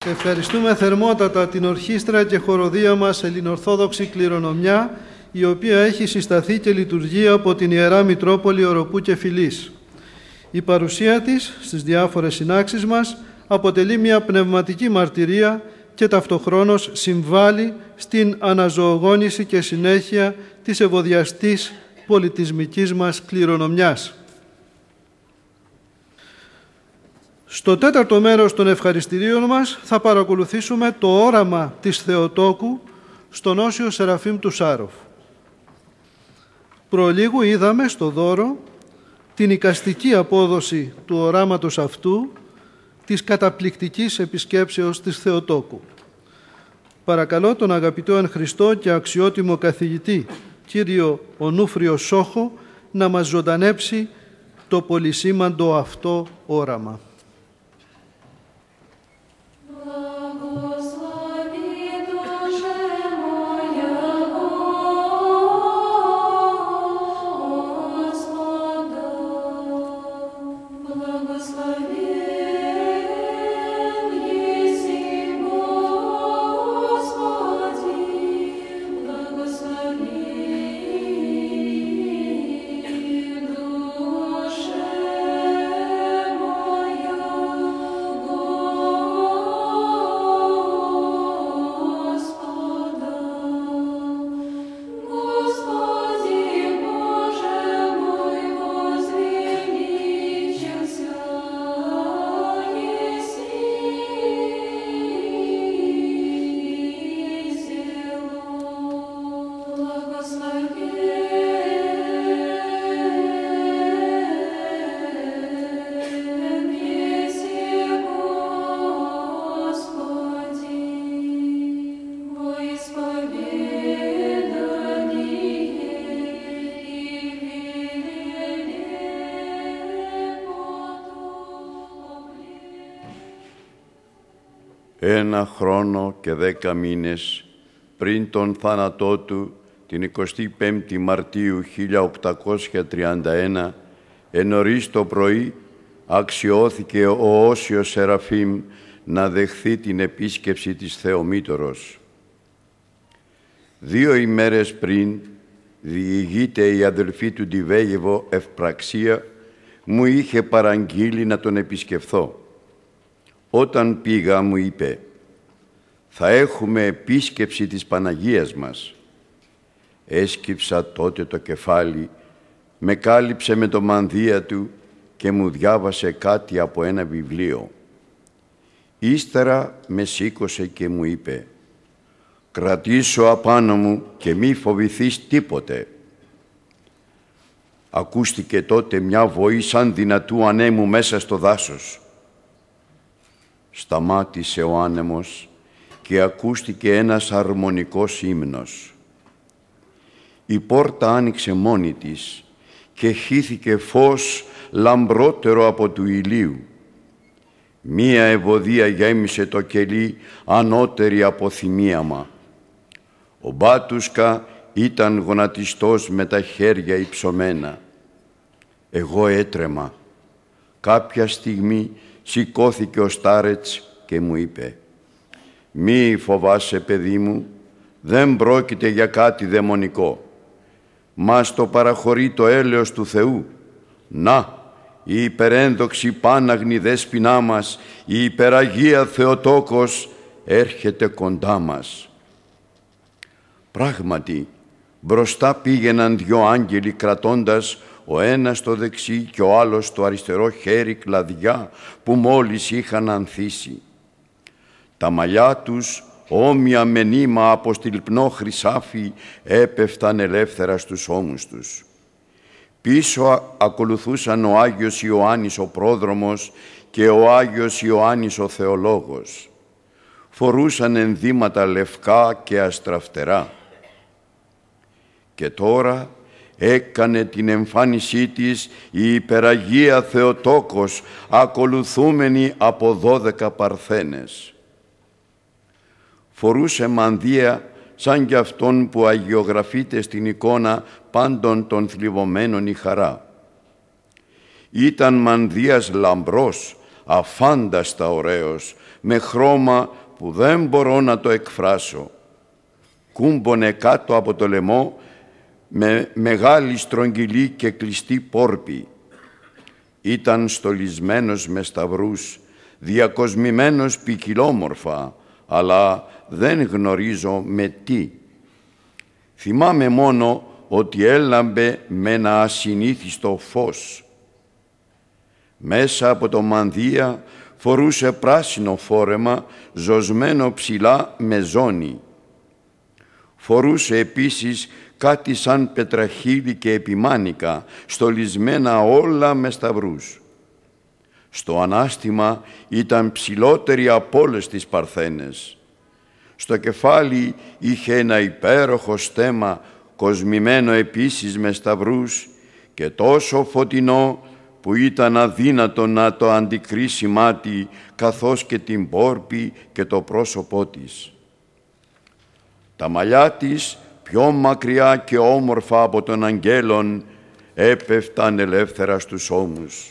Ευχαριστούμε θερμότατα την ορχήστρα και χοροδία μας Ελληνοορθόδοξη Κληρονομιά, η οποία έχει συσταθεί και λειτουργεί από την Ιερά Μητρόπολη Οροπού και Φυλής. Η παρουσία της στις διάφορες συνάξεις μας αποτελεί μια πνευματική μαρτυρία και ταυτοχρόνως συμβάλλει στην αναζωογόνηση και συνέχεια της ευωδιαστής πολιτισμικής μας κληρονομιάς. Στο τέταρτο μέρος των ευχαριστηρίων μας θα παρακολουθήσουμε το όραμα της Θεοτόκου στον Όσιο Σεραφείμ του Σάροφ. Προλίγου είδαμε στο δώρο την εικαστική απόδοση του οράματος αυτού της καταπληκτικής επισκέψεως της Θεοτόκου. Παρακαλώ τον αγαπητό εν Χριστώ και αξιότιμο καθηγητή κύριο Ονούφριο Σόχο να μας ζωντανέψει το πολυσήμαντο αυτό όραμα. Ένα χρόνο και 10 μήνες πριν τον θάνατό του, την 25η Μαρτίου 1831, νωρίς το πρωί, αξιώθηκε ο Όσιος Σεραφείμ να δεχθεί την επίσκεψη της Θεομήτωρος. 2 ημέρες πριν, διηγείται η αδελφή του Ντιβέγεβο Ευπραξία, μου είχε παραγγείλει να τον επισκεφθώ. Όταν πήγα μου είπε «Θα έχουμε επίσκεψη της Παναγίας μας». Έσκυψα τότε το κεφάλι, με κάλυψε με το μανδύα του και μου διάβασε κάτι από ένα βιβλίο. Ύστερα με σήκωσε και μου είπε «Κρατήσου απάνω μου και μη φοβηθείς τίποτε». Ακούστηκε τότε μια βοή σαν δυνατού ανέμου μέσα στο δάσος. Σταμάτησε ο άνεμος και ακούστηκε ένας αρμονικός ύμνος. Η πόρτα άνοιξε μόνη της και χύθηκε φως λαμπρότερο από του ηλίου. Μία ευωδία γέμισε το κελί ανώτερη από θυμίαμα. Ο Μπάτουσκα ήταν γονατιστός με τα χέρια υψωμένα. Εγώ έτρεμα. Κάποια στιγμή σηκώθηκε ο Στάρετς και μου είπε «Μη φοβάσαι, παιδί μου, δεν πρόκειται για κάτι δαιμονικό. Μας το παραχωρεί το έλεος του Θεού. Να, η υπερένδοξη πάναγνη δέσποινά μας, η υπεραγία Θεοτόκος, έρχεται κοντά μας». Πράγματι, μπροστά πήγαιναν 2 άγγελοι κρατώντας ο ένας στο δεξί και ο άλλος στο αριστερό χέρι κλαδιά που μόλις είχαν ανθίσει. Τα μαλλιά τους, όμοια με νήμα από στυλπνό χρυσάφι, έπεφταν ελεύθερα στους ώμους τους. Πίσω ακολουθούσαν ο Άγιος Ιωάννης ο πρόδρομος και ο Άγιος Ιωάννης ο θεολόγος. Φορούσαν ενδύματα λευκά και αστραφτερά. Και τώρα έκανε την εμφάνισή της η υπεραγία Θεοτόκος, ακολουθούμενη από 12 παρθένες. Φορούσε μανδύα σαν κι αυτόν που αγιογραφείται στην εικόνα πάντων των θλιβωμένων η χαρά. Ήταν μανδύας λαμπρός, αφάνταστα ωραίος, με χρώμα που δεν μπορώ να το εκφράσω. Κούμπονε κάτω από το λαιμό με μεγάλη στρογγυλή και κλειστή πόρπη. Ήταν στολισμένος με σταυρούς, διακοσμημένος ποικιλόμορφα, αλλά δεν γνωρίζω με τι. Θυμάμαι μόνο ότι έλαμπε με ένα ασυνήθιστο φως. Μέσα από το μανδύα φορούσε πράσινο φόρεμα ζωσμένο ψηλά με ζώνη. Φορούσε επίσης κάτι σαν πετραχύλι και επιμάνικα, στολισμένα όλα με σταυρούς. Στο ανάστημα ήταν ψηλότερη από όλες τις παρθένες. Στο κεφάλι είχε ένα υπέροχο στέμμα, κοσμημένο επίσης με σταυρούς και τόσο φωτεινό που ήταν αδύνατο να το αντικρίσει μάτι, καθώς και την πόρπη και το πρόσωπό της. Τα μαλλιά της, πιο μακριά και όμορφα από των αγγέλων, έπεφταν ελεύθερα στους ώμους.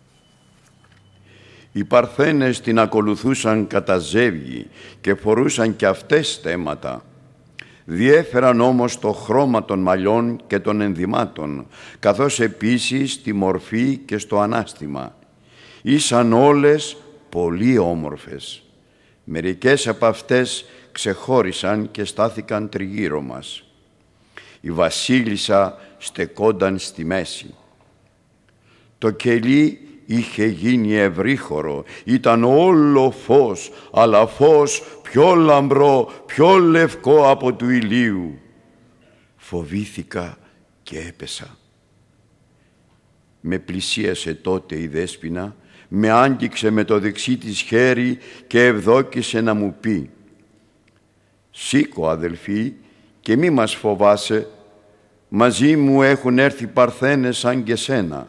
Οι παρθένες την ακολουθούσαν κατά ζεύγη και φορούσαν κι αυτές στέμματα. Διέφεραν όμως το χρώμα των μαλλιών και των ενδυμάτων, καθώς επίσης τη μορφή και στο ανάστημα. Ήσαν όλες πολύ όμορφες. Μερικές από αυτές ξεχώρισαν και στάθηκαν τριγύρω μας. Η βασίλισσα στεκόταν στη μέση. Το κελί είχε γίνει ευρύχωρο, ήταν όλο φως, αλλά φως πιο λαμπρό, πιο λευκό από του ηλίου. Φοβήθηκα και έπεσα. Με πλησίασε τότε η Δέσποινα, με άγγιξε με το δεξί της χέρι και ευδόκησε να μου πει: «Σήκω, αδελφή, και μη μας φοβάσαι, μαζί μου έχουν έρθει παρθένες σαν και σένα».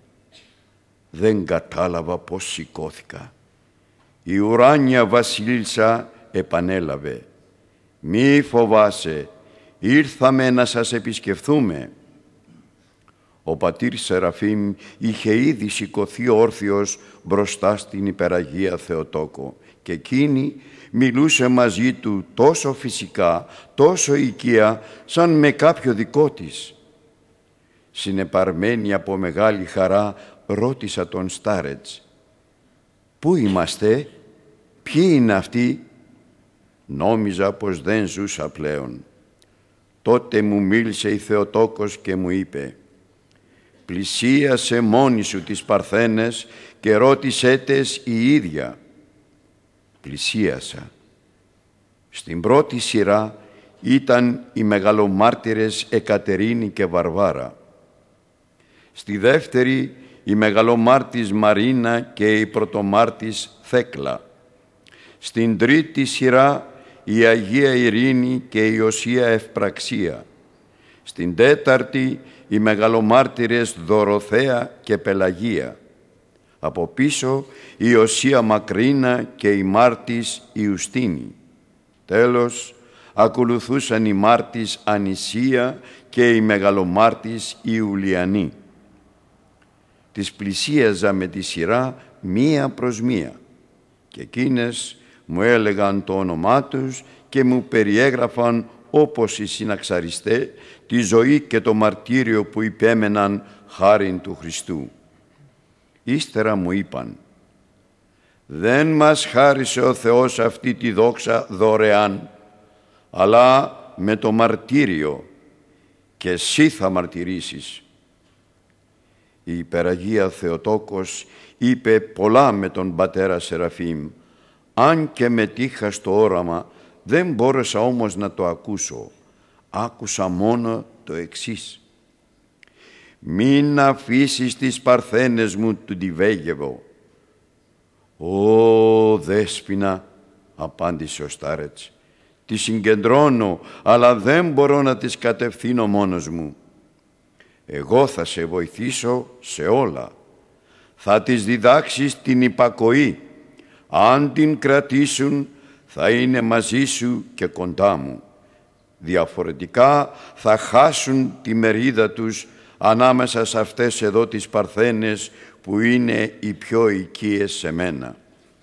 Δεν κατάλαβα πώς σηκώθηκα. Η ουράνια βασίλισσα επανέλαβε: «Μη φοβάσαι, ήρθαμε να σας επισκεφθούμε». Ο πατήρ Σεραφείμ είχε ήδη σηκωθεί όρθιος μπροστά στην υπεραγία Θεοτόκο και εκείνη μιλούσε μαζί του τόσο φυσικά, τόσο οικία, σαν με κάποιο δικό της. Συνεπαρμένη από μεγάλη χαρά, ρώτησα τον Στάρετς: «Πού είμαστε, ποιοι είναι αυτοί?» Νόμιζα πως δεν ζούσα πλέον. Τότε μου μίλησε η Θεοτόκος και μου είπε: «Πλησίασε μόνη σου τις παρθένες και ρώτησέ τες η ίδια». Πλησίασα. Στην πρώτη σειρά ήταν οι μεγαλομάρτυρες Εκατερίνη και Βαρβάρα. Στη δεύτερη η μεγαλομάρτης Μαρίνα και η πρωτομάρτης Θέκλα. Στην τρίτη σειρά η Αγία Ειρήνη και η Οσία Ευπραξία. Στην τέταρτη οι μεγαλομάρτυρες Δωροθέα και Πελαγία. Από πίσω η Οσία Μακρίνα και η μάρτης Ιουστίνη. Τέλος, ακολουθούσαν η μάρτης Ανησία και η μεγαλομάρτης Ιουλιανή. Τις πλησίαζα με τη σειρά μία προς μία και εκείνες μου έλεγαν το όνομά τους και μου περιέγραφαν όπως οι συναξαριστέ τη ζωή και το μαρτύριο που υπέμεναν χάριν του Χριστού. Ύστερα μου είπαν: «Δεν μας χάρισε ο Θεός αυτή τη δόξα δωρεάν, αλλά με το μαρτύριο, και εσύ θα μαρτυρήσεις». Η υπεραγία Θεοτόκος είπε πολλά με τον πατέρα Σεραφείμ. Αν και μετήχα στο όραμα, δεν μπόρεσα όμως να το ακούσω. Άκουσα μόνο το εξής: «Μην αφήσεις τις παρθένες μου του Ντιβέγεβο». «Ω Δέσποινα», απάντησε ο Στάρετς, «τις συγκεντρώνω, αλλά δεν μπορώ να τις κατευθύνω μόνος μου. Εγώ θα σε βοηθήσω σε όλα. Θα τις διδάξεις την υπακοή. Αν την κρατήσουν, θα είναι μαζί σου και κοντά μου. Διαφορετικά θα χάσουν τη μερίδα τους ανάμεσα σε αυτές εδώ τις παρθένες που είναι οι πιο οικίες σε μένα.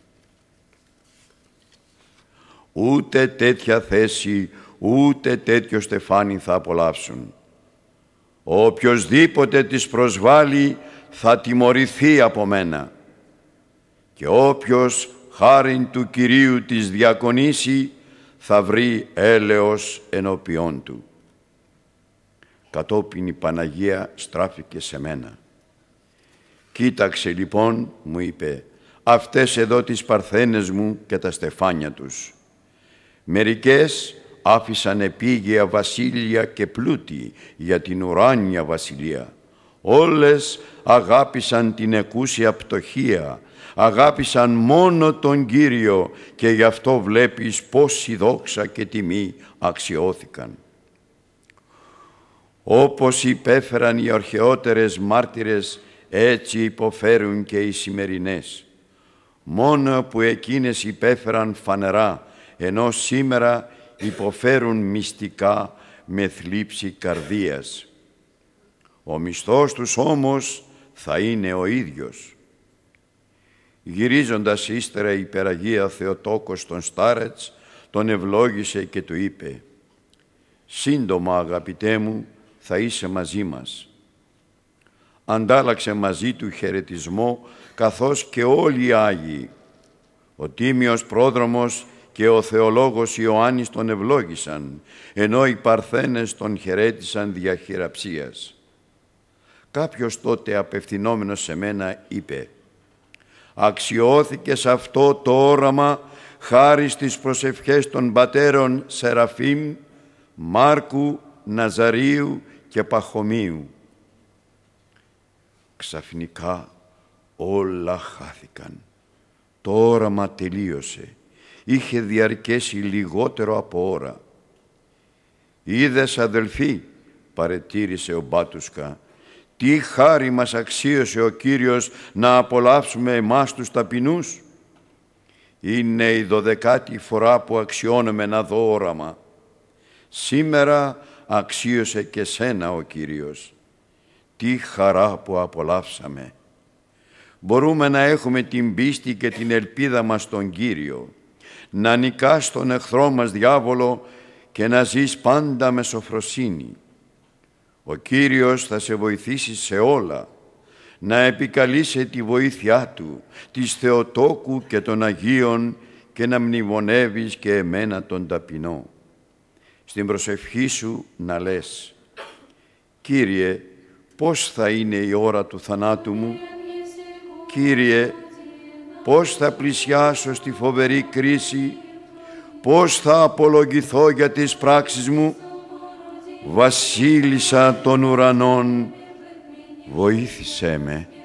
Ούτε τέτοια θέση, ούτε τέτοιο στεφάνι θα απολαύσουν. Οποιοσδήποτε τις προσβάλλει θα τιμωρηθεί από μένα, και όποιος χάριν του Κυρίου της διακονήσει θα βρει έλεος ενώπιόν του. Κατόπιν η Παναγία στράφηκε σε μένα. «Κοίταξε λοιπόν», μου είπε, «αυτές εδώ τις παρθένες μου και τα στεφάνια τους. Μερικές άφησαν επίγεια βασίλεια και πλούτη για την ουράνια βασιλεία. Όλες αγάπησαν την εκούσια πτωχία, αγάπησαν μόνο τον Κύριο, και γι' αυτό βλέπεις πόση δόξα και τιμή αξιώθηκαν. Όπως υπέφεραν οι αρχαιότερες μάρτυρες, έτσι υποφέρουν και οι σημερινές. Μόνο που εκείνες υπέφεραν φανερά, ενώ σήμερα υποφέρουν μυστικά με θλίψη καρδίας. Ο μισθός τους όμως θα είναι ο ίδιος». Γυρίζοντας ύστερα η Υπεραγία Θεοτόκος των Στάρετς τον ευλόγησε και του είπε: «Σύντομα, αγαπητέ μου, θα είσαι μαζί μας». Αντάλλαξε μαζί του χαιρετισμό, καθώς και όλοι οι Άγιοι. Ο τίμιος πρόδρομος και ο θεολόγος Ιωάννης τον ευλόγησαν, ενώ οι παρθένες τον χαιρέτησαν δια χειραψίας. Κάποιος τότε απευθυνόμενος σε μένα είπε: «Αξιώθηκε σε αυτό το όραμα χάρη στις προσευχές των πατέρων Σεραφείμ, Μάρκου, Ναζαρίου και Παχωμίου». Ξαφνικά όλα χάθηκαν. Το όραμα τελείωσε. Είχε διαρκέσει λιγότερο από ώρα. «Είδες, αδελφοί», παρετήρησε ο Μπάτουσκα, «τι χάρη μας αξίωσε ο Κύριος να απολαύσουμε εμάς τους ταπεινούς. Είναι η 12η φορά που αξιώνομαι να δω όραμα. Σήμερα αξίωσε και σένα ο Κύριος. Τι χαρά που απολαύσαμε. Μπορούμε να έχουμε την πίστη και την ελπίδα μας στον Κύριο, να νικάς τον εχθρό μας διάβολο και να ζεις πάντα με σοφροσύνη. Ο Κύριος θα σε βοηθήσει σε όλα, να επικαλείσαι τη βοήθειά Του, της Θεοτόκου και των Αγίων, και να μνημονεύεις και εμένα τον ταπεινό. Στην προσευχή σου να λες: «Κύριε, πώς θα είναι η ώρα του θανάτου μου? Κύριε, πώς θα πλησιάσω στη φοβερή κρίση? Πώς θα απολογηθώ για τις πράξεις μου? Βασίλισσα των ουρανών, βοήθησέ με».